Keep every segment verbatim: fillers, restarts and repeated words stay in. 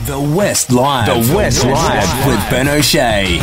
The West Live. The West Live with Ben O'Shea.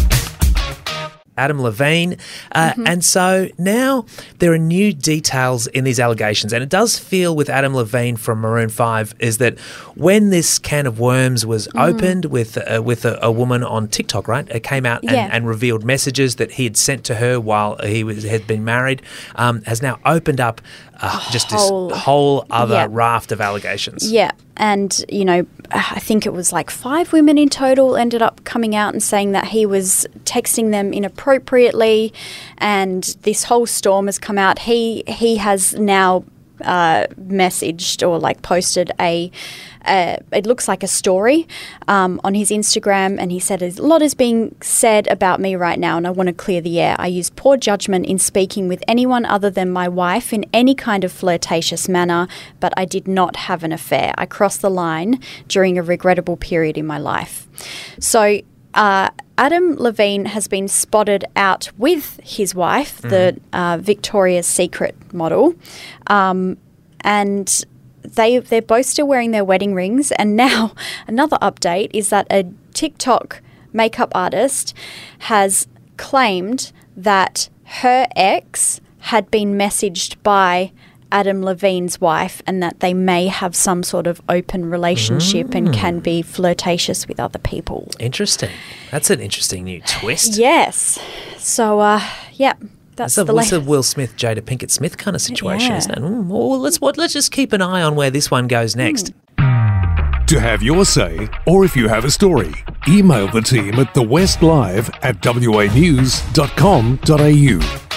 Adam Levine. Uh, mm-hmm. And so now there are new details in these allegations. And it does feel with Adam Levine from Maroon five is that when this can of worms was mm. opened with uh, with a, a woman on TikTok, right? It came out and, yeah. and revealed messages that he had sent to her while he was had been married, um, has now opened up uh, just whole, this whole other yeah. raft of allegations. Yeah. And, you know, I think it was like five women in total ended up coming out and saying that he was texting them inappropriately, and this whole storm has come out. He he has now uh, messaged or like posted a, uh, it looks like a story um, on his Instagram, and he said, a lot is being said about me right now and I want to clear the air. I use poor judgment in speaking with anyone other than my wife in any kind of flirtatious manner, but I did not have an affair. I crossed the line during a regrettable period in my life. So uh, Adam Levine has been spotted out with his wife, mm. the uh, Victoria's Secret model, um, and they, they're both still wearing their wedding rings. And now another update is that a TikTok makeup artist has claimed that her ex had been messaged by Adam Levine's wife and that they may have some sort of open relationship mm. and can be flirtatious with other people. Interesting. That's an interesting new twist. Yes. So, uh, yeah. That's it's a, the it's a Will Smith, Jada Pinkett Smith kind of situation, yeah. isn't it? Mm, well, let's what, let's just keep an eye on where this one goes next. Mm. To have your say, or if you have a story, email the team at the West Live at w a news dot com dot a u.